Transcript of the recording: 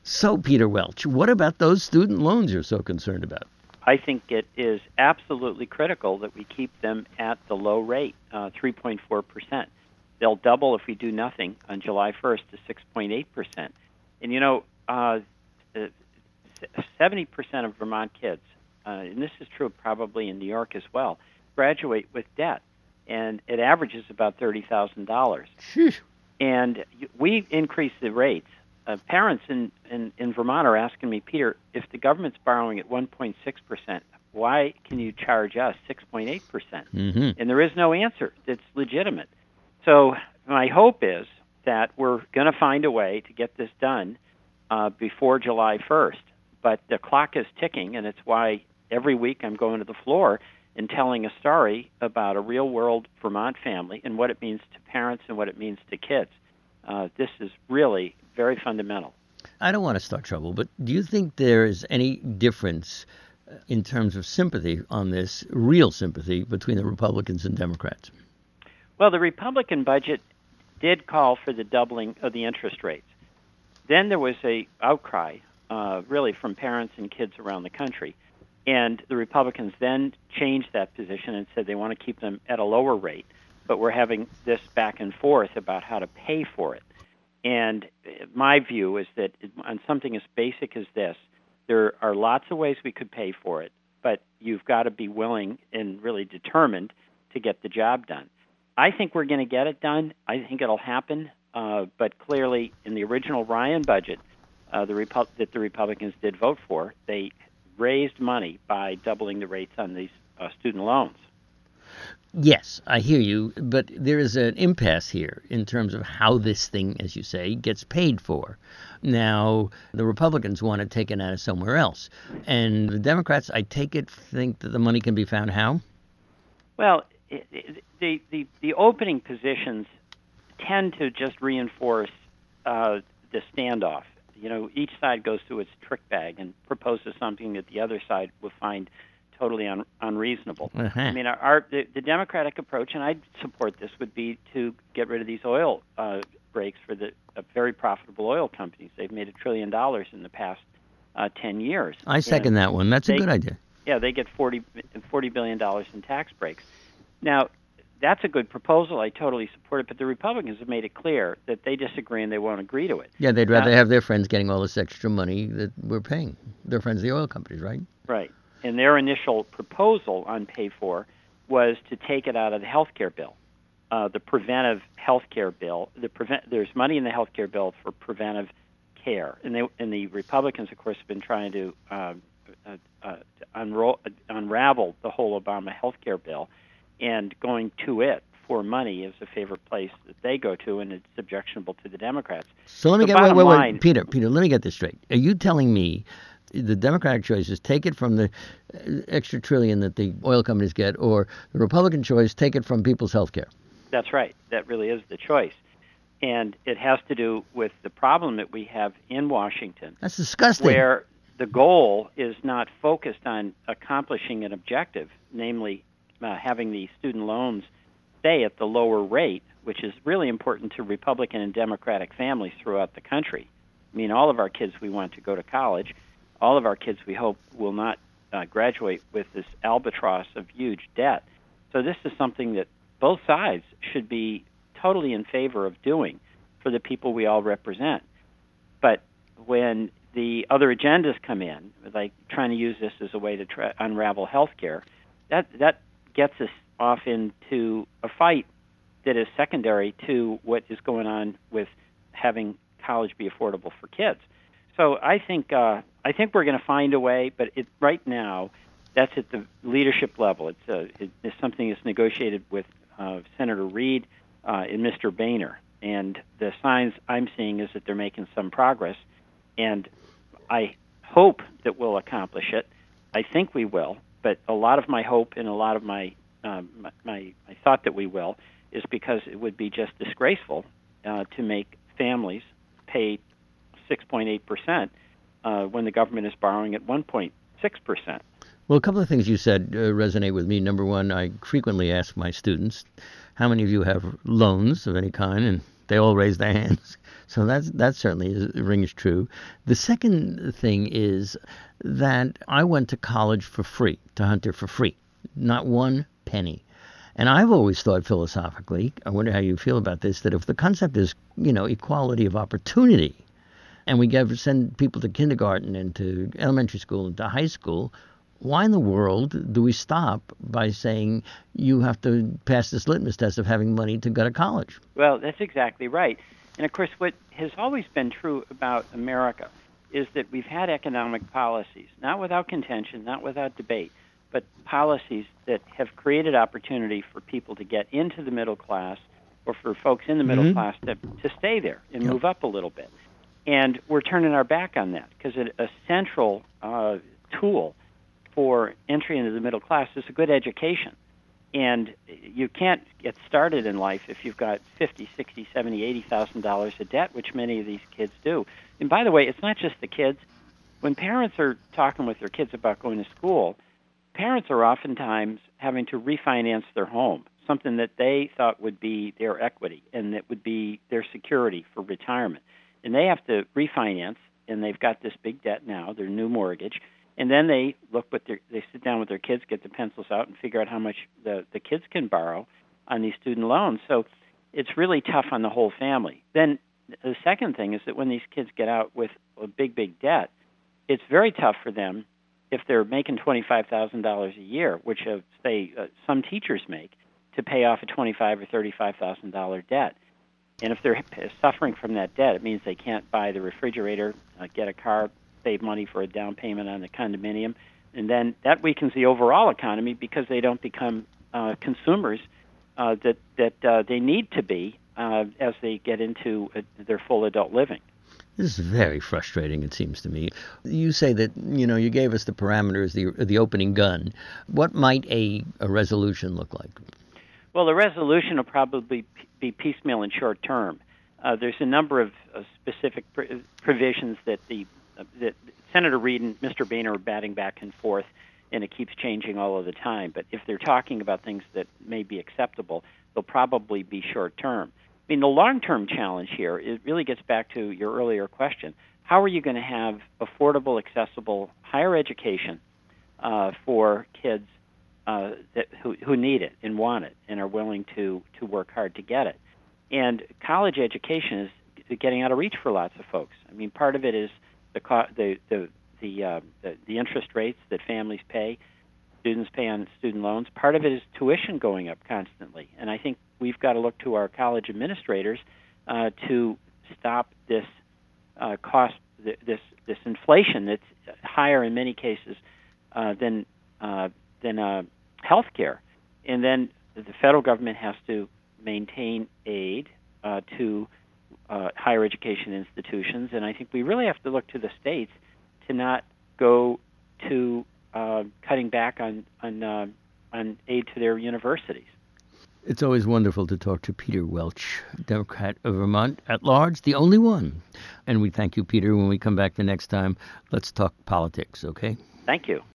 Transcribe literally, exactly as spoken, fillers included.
So, Peter Welch, what about those student loans you're so concerned about? I think it is absolutely critical that we keep them at the low rate, uh, three point four percent. They'll double if we do nothing on July first to six point eight percent. And, you know, uh, seventy percent of Vermont kids, uh, and this is true probably in New York as well, graduate with debt, and it averages about thirty thousand dollars. And we increase the rates. Uh, parents in, in, in Vermont are asking me, Peter, if the government's borrowing at one point six percent, why can you charge us six point eight percent? Mm-hmm. And there is no answer that's legitimate. So my hope is that we're going to find a way to get this done uh, before July first. But the clock is ticking, and it's why every week I'm going to the floor and telling a story about a real-world Vermont family and what it means to parents and what it means to kids. Uh, this is really very fundamental. I don't want to start trouble, but do you think there is any difference in terms of sympathy on this, real sympathy, between the Republicans and Democrats? Well, the Republican budget did call for the doubling of the interest rates. Then there was a outcry, uh, really, from parents and kids around the country. And the Republicans then changed that position and said they want to keep them at a lower rate, but we're having this back and forth about how to pay for it. And my view is that on something as basic as this, there are lots of ways we could pay for it, but you've got to be willing and really determined to get the job done. I think we're going to get it done. I think it'll happen, uh, but clearly in the original Ryan budget uh, the Repu- that the Republicans did vote for, they raised money by doubling the rates on these uh, student loans. Yes, I hear you, but there is an impasse here in terms of how this thing, as you say, gets paid for. Now, the Republicans want to take it out of somewhere else, and the Democrats, I take it, think that the money can be found how? Well, it, it, the, the, the opening positions tend to just reinforce uh, the standoff. You know, each side goes through its trick bag and proposes something that the other side will find totally un- unreasonable. Uh-huh. I mean, our, our the, the Democratic approach, and I'd support this, would be to get rid of these oil uh, breaks for the uh, very profitable oil companies. They've made a trillion dollars in the past uh, ten years. I second and that one. That's they, a good idea. Yeah, they get forty, forty billion dollars in tax breaks. Now, that's a good proposal. I totally support it, but the Republicans have made it clear that they disagree and they won't agree to it. Yeah, they'd rather now, have their friends getting all this extra money that we're paying. Their friends, the oil companies, right? Right. And their initial proposal on pay for was to take it out of the health care bill, uh, the preventive health care bill. The prevent, there's money in the health care bill for preventive care. And, they, and the Republicans, of course, have been trying to, uh, uh, uh, to unroll, uh, unravel the whole Obama health care bill, and going to it for money is a favorite place that they go to, and it's objectionable to the Democrats. So let me the get, wait, wait, wait, line, Peter, Peter, let me get this straight. Are you telling me the Democratic choice is take it from the extra trillion that the oil companies get, or the Republican choice, take it from people's health care? That's right. That really is the choice. And it has to do with the problem that we have in Washington. That's disgusting. Where the goal is not focused on accomplishing an objective, namely uh, having the student loans stay at the lower rate, which is really important to Republican and Democratic families throughout the country. I mean, all of our kids we want to go to college. All of our kids, we hope, will not uh, graduate with this albatross of huge debt. So this is something that both sides should be totally in favor of doing for the people we all represent. But when the other agendas come in, like trying to use this as a way to try, unravel health care, that, that gets us off into a fight that is secondary to what is going on with having college be affordable for kids. So I think uh, I think we're going to find a way, but it, right now, that's at the leadership level. It's, uh, it, it's something that's negotiated with uh, Senator Reid uh, and Mister Boehner, and the signs I'm seeing is that they're making some progress, and I hope that we'll accomplish it. I think we will, but a lot of my hope and a lot of my um, my, my, my thought that we will is because it would be just disgraceful uh, to make families pay six point eight percent uh, when the government is borrowing at one point six percent. Well, a couple of things you said uh, resonate with me. Number one, I frequently ask my students, how many of you have loans of any kind? And They all raise their hands. So that's, that certainly is, rings true. The second thing is that I went to college for free, to Hunter for free, not one penny. And I've always thought philosophically, I wonder how you feel about this, that if the concept is, you know, equality of opportunity, and we give, send people to kindergarten and to elementary school and to high school, why in the world do we stop by saying you have to pass this litmus test of having money to go to college? Well, that's exactly right. And of course, what has always been true about America is that we've had economic policies, not without contention, not without debate, but policies that have created opportunity for people to get into the middle class or for folks in the middle mm-hmm. class to, to stay there and yep. move up a little bit. And we're turning our back on that because a, a central uh, tool for entry into the middle class is a good education. And you can't get started in life if you've got fifty, sixty, seventy, eighty thousand dollars of debt, which many of these kids do. And by the way, it's not just the kids. When parents are talking with their kids about going to school, parents are oftentimes having to refinance their home, something that they thought would be their equity and that would be their security for retirement. And they have to refinance, and they've got this big debt now, their new mortgage. And then they look with their, they sit down with their kids, get the pencils out, and figure out how much the, the kids can borrow on these student loans. So it's really tough on the whole family. Then the second thing is that when these kids get out with a big, big debt, it's very tough for them if they're making twenty-five thousand dollars a year, which uh, say uh, some teachers make, to pay off a twenty-five thousand dollars or thirty-five thousand dollars debt. And if they're suffering from that debt, it means they can't buy the refrigerator, uh, get a car, save money for a down payment on the condominium, and then that weakens the overall economy because they don't become uh, consumers uh, that that uh, they need to be uh, as they get into uh, their full adult living. This is very frustrating, it seems to me. You say that, you know, you gave us the parameters, the the opening gun. What might a, a resolution look like? Well, the resolution will probably be piecemeal and short term. Uh, there's a number of uh, specific pr- provisions that the uh, that Senator Reid and Mister Boehner are batting back and forth, and it keeps changing all of the time. But if they're talking about things that may be acceptable, they'll probably be short term. I mean, the long-term challenge here, it really gets back to your earlier question. How are you going to have affordable, accessible higher education uh, for kids uh, that, who, who need it and want it and are willing to, to work hard to get it? And college education is getting out of reach for lots of folks. I mean, part of it is the co- the the the, uh, the the interest rates that families pay, students pay on student loans. Part of it is tuition going up constantly, and I think we've got to look to our college administrators uh, to stop this uh, cost, this this inflation that's higher in many cases uh, than uh, than uh, health care. And then the federal government has to maintain aid uh, to uh, higher education institutions, and I think we really have to look to the states to not go to uh, cutting back on on, uh, on aid to their universities. It's always wonderful to talk to Peter Welch, Democrat of Vermont at large, the only one. And we thank you, Peter. When we come back the next time, let's talk politics, okay? Thank you.